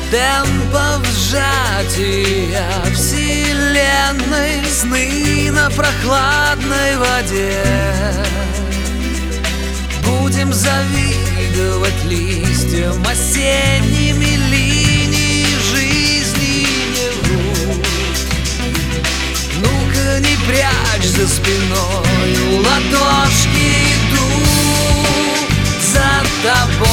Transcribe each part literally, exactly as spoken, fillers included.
темпов сжатия вселенной, сны на прохладной воде. Будем завидовать листьям осенними, линии жизни не врут. Ну-ка, не прячь за спиной ладошки, иду за тобой.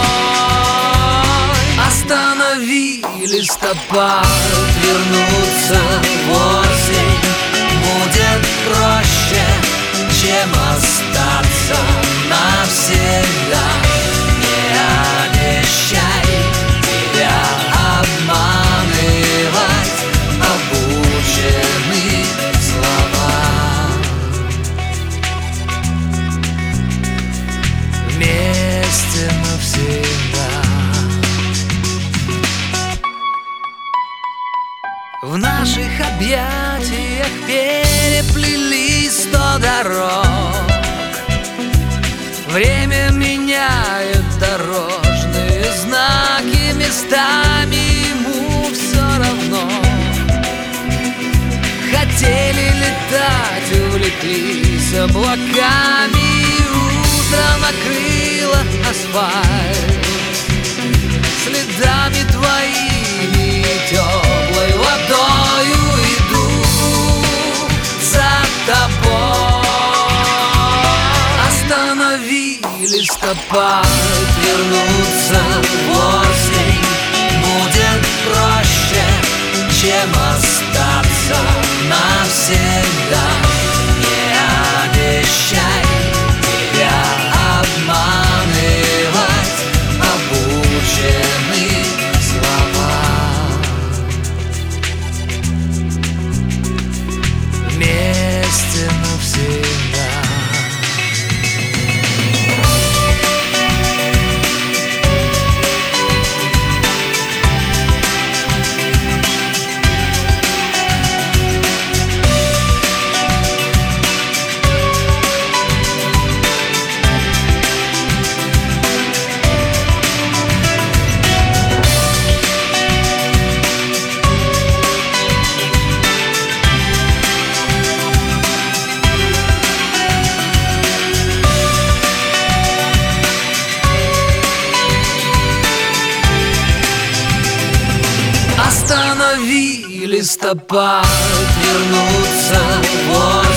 Останови листопад, вернуться в осень будет проще, чем остаться навсегда. Не обещай тебя обманывать обучены слова. Вместе навсегда. В наших объятиях переплелись сто дорог. Время меняет дорожные знаки местами, ему все равно. Хотели летать, увлеклись облаками, утро накрыло асфальт следами твоими, теплой водою иду за тобой. Останови листопад, вернуться в осень будет проще, чем остаться навсегда. Не обещай тебя обманывать обучены слова. Вместе навсегда. Останови листопад, вернуться в осень